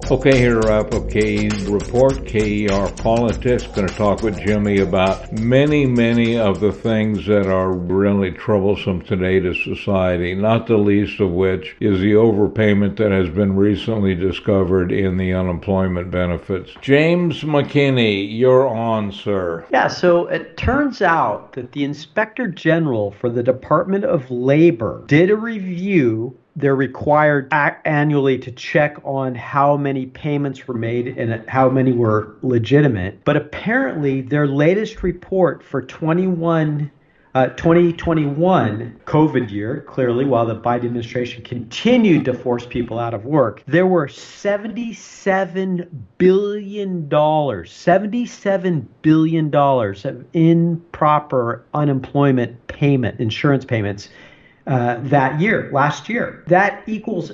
Okay, here to wrap up KE Report, KER Politics. Going to talk with Jimmy about many of the things that are really troublesome today to society, not the least of which is the overpayment that has been recently discovered in the unemployment benefits. James McKinney, you're on, sir. Yeah, so it turns out that the Inspector General for the Department of Labor did a review. They're required annually to check on how many payments were made and how many were legitimate. But apparently, their latest report for 2021 COVID year, clearly, while the Biden administration continued to force people out of work, there were $77 billion of improper unemployment payment, insurance payments last year. That equals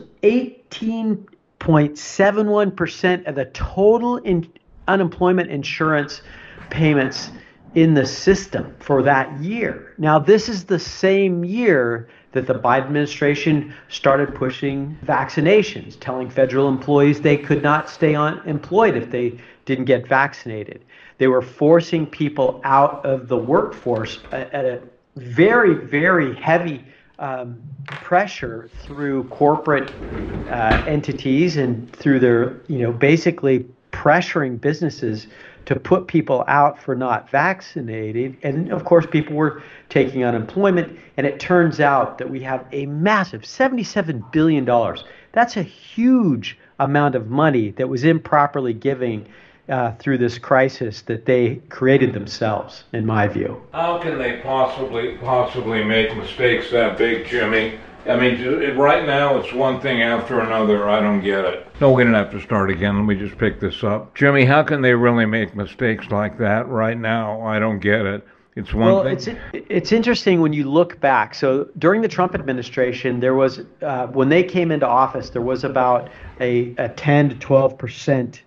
18.71% of the total unemployment insurance payments in the system for that year. Now, this is the same year that the Biden administration started pushing vaccinations, telling federal employees they could not stay unemployed if they didn't get vaccinated. They were forcing people out of the workforce at a very, very heavy pressure through corporate entities and through their, basically pressuring businesses to put people out for not vaccinated. And of course, people were taking unemployment. And it turns out that we have a massive $77 billion. That's a huge amount of money that was improperly given through this crisis that they created themselves, in my view. How can they possibly make mistakes that big, Jimmy? I mean, right now it's one thing after another. I don't get it. No, we didn't have to start again. Let me just pick this up. Jimmy, how can they really make mistakes like that right now? I don't get it. It's one thing. It's interesting when you look back. So during the Trump administration, there was, when they came into office, there was about a 10 to 12%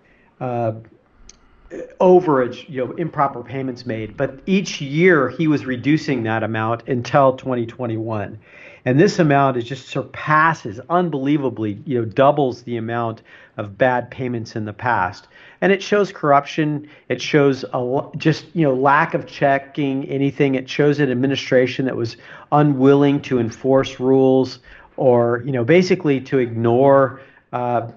overage, improper payments made. But each year he was reducing that amount until 2021. And this amount just surpasses, unbelievably, doubles the amount of bad payments in the past. And it shows corruption. It shows lack of checking anything. It shows an administration that was unwilling to enforce rules or, basically to ignore, the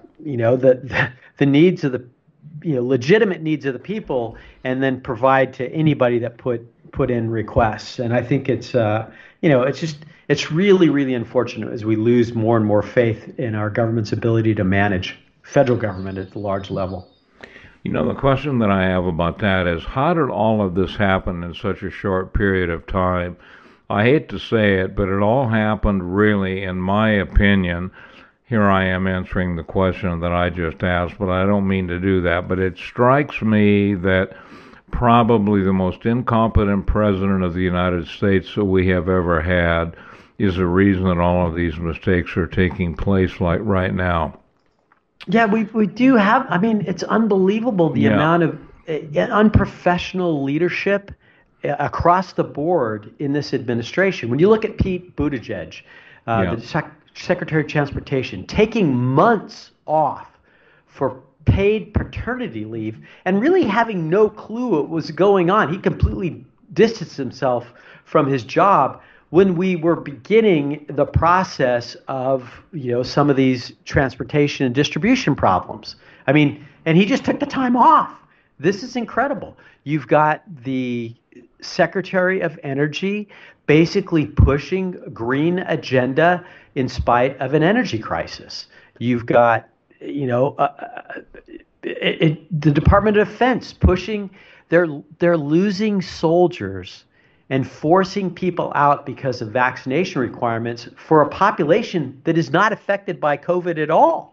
needs of the legitimate needs of the people, and then provide to anybody that put in requests. And I think it's really, really unfortunate as we lose more and more faith in our government's ability to manage federal government at the large level. The question that I have about that is, how did all of this happen in such a short period of time? I hate to say it, but it all happened really, in my opinion. Here I am answering the question that I just asked, but I don't mean to do that. But it strikes me that probably the most incompetent president of the United States that we have ever had is the reason that all of these mistakes are taking place like right now. Yeah, we do have, it's unbelievable the amount of unprofessional leadership across the board in this administration. When you look at Pete Buttigieg, the Secretary of Transportation, taking months off for paid paternity leave and really having no clue what was going on. He completely distanced himself from his job when we were beginning the process of, some of these transportation and distribution problems. And he just took the time off. This is incredible. You've got the Secretary of Energy basically pushing a green agenda in spite of an energy crisis. You've got, the Department of Defense pushing, they're losing soldiers and forcing people out because of vaccination requirements for a population that is not affected by COVID at all.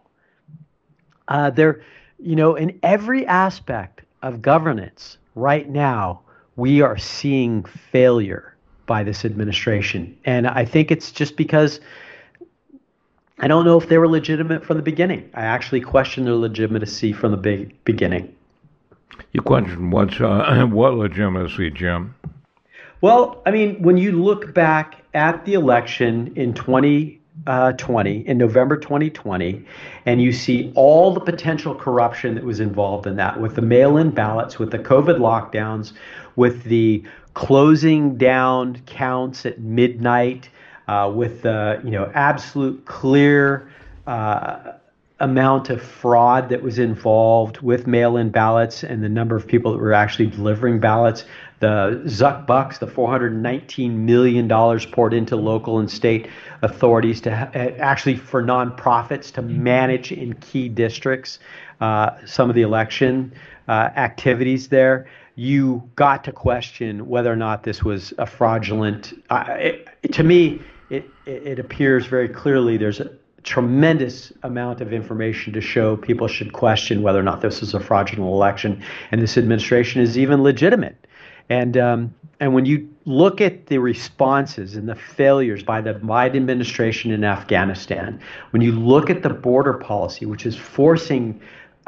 In every aspect of governance right now, we are seeing failure by this administration. And I think it's just because I don't know if they were legitimate from the beginning. I actually question their legitimacy from the beginning. You question what legitimacy, Jim? Well, when you look back at the election in 2020, in November 2020, and you see all the potential corruption that was involved in that, with the mail-in ballots, with the COVID lockdowns, with the closing down counts at midnight, with the absolute clear amount of fraud that was involved with mail-in ballots and the number of people that were actually delivering ballots. The Zuck bucks, the $419 million poured into local and state authorities to actually for nonprofits to manage in key districts some of the election activities there. You got to question whether or not this was a fraudulent. To me, it appears very clearly there's a tremendous amount of information to show people should question whether or not this is a fraudulent election and this administration is even legitimate. And when you look at the responses and the failures by the Biden administration in Afghanistan, when you look at the border policy, which is forcing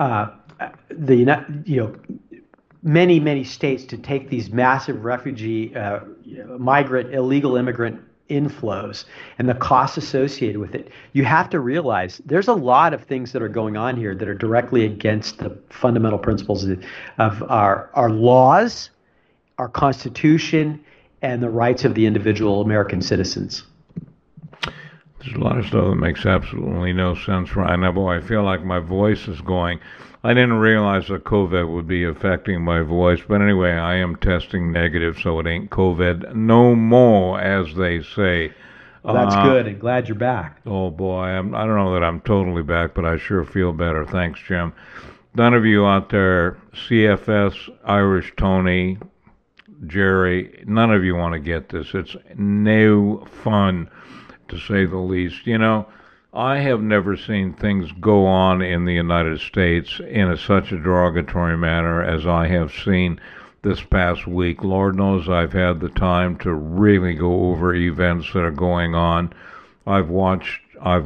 many states to take these massive refugee, migrant, illegal immigrant inflows and the costs associated with it, you have to realize there's a lot of things that are going on here that are directly against the fundamental principles of our laws, our Constitution, and the rights of the individual American citizens. There's a lot of stuff that makes absolutely no sense right now. Boy, I feel like my voice is going. I didn't realize that COVID would be affecting my voice, but anyway, I am testing negative, so it ain't COVID no more, as they say. Well, that's good, and glad you're back. Oh boy, I don't know that I'm totally back, but I sure feel better. Thanks, Jim. None of you out there, CFS, Irish Tony, Jerry, none of you want to get this. It's no fun, to say the least. I have never seen things go on in the United States in such a derogatory manner as I have seen this past week. Lord knows I've had the time to really go over events that are going on. I've watched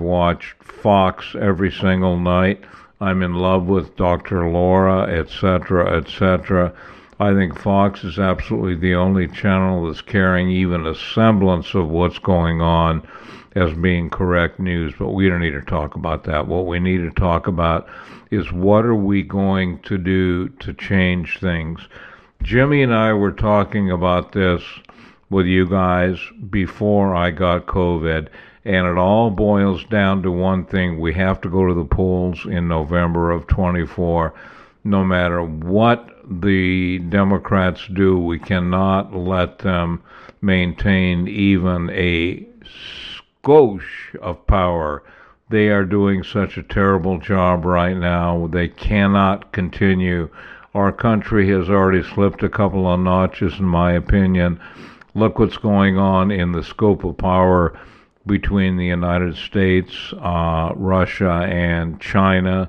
Fox every single night. I'm in love with Dr. Laura, etc., etc. I think Fox is absolutely the only channel that's carrying even a semblance of what's going on as being correct news, but we don't need to talk about that. What we need to talk about is what are we going to do to change things. Jimmy and I were talking about this with you guys before I got COVID, and it all boils down to one thing. We have to go to the polls in November of 24. No matter what the Democrats do, we cannot let them maintain even a skosh of power. They are doing such a terrible job right now. They cannot continue. Our country has already slipped a couple of notches, in my opinion. Look what's going on in the scope of power between the United States, Russia, and China.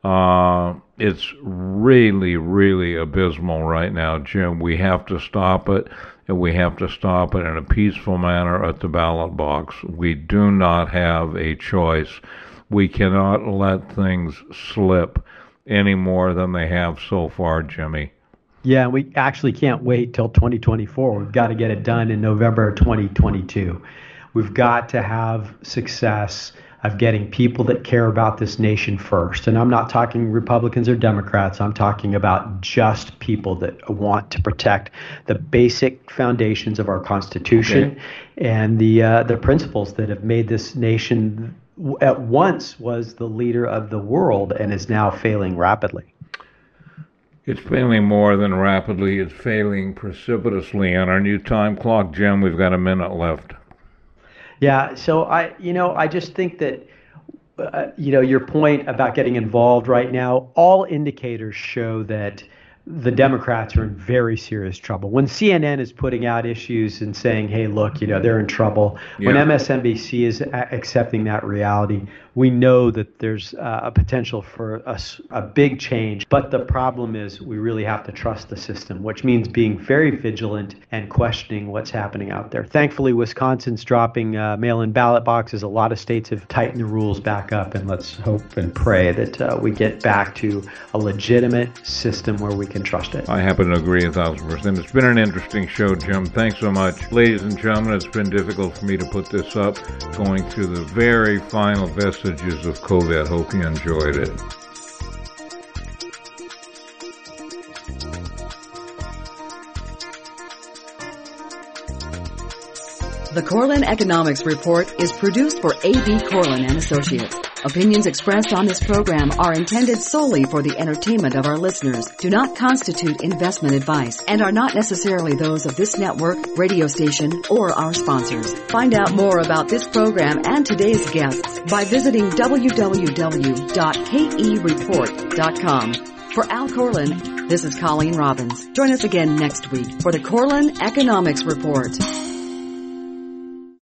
It's really, really abysmal right now, Jim. We have to stop it, and we have to stop it in a peaceful manner at the ballot box. We do not have a choice. We cannot let things slip any more than they have so far, Jimmy. Yeah, we actually can't wait till 2024. We've got to get it done in November 2022. We've got to have success of getting people that care about this nation first. And I'm not talking Republicans or Democrats. I'm talking about just people that want to protect the basic foundations of our Constitution and the principles that have made this nation at once was the leader of the world and is now failing rapidly. It's failing more than rapidly. It's failing precipitously. On our new time clock, Jim, we've got a minute left. Yeah, so I just think that, your point about getting involved right now, all indicators show that the Democrats are in very serious trouble. When CNN is putting out issues and saying, hey, look, they're in trouble, when MSNBC is accepting that reality, we know that there's a potential for a big change. But the problem is we really have to trust the system, which means being very vigilant and questioning what's happening out there. Thankfully, Wisconsin's dropping mail-in ballot boxes. A lot of states have tightened the rules back up, and let's hope and pray that we get back to a legitimate system where we can trust it. I happen to agree 1,000%. It's been an interesting show, Jim. Thanks so much. Ladies and gentlemen, it's been difficult for me to put this up, going through the very final vestiges of COVID. Hope you enjoyed it. The Corlin Economics Report is produced for A.B. Corlin and Associates. Opinions expressed on this program are intended solely for the entertainment of our listeners, do not constitute investment advice, and are not necessarily those of this network, radio station, or our sponsors. Find out more about this program and today's guests by visiting www.kereport.com. For Al Corlin, this is Colleen Robbins. Join us again next week for the Corlin Economics Report.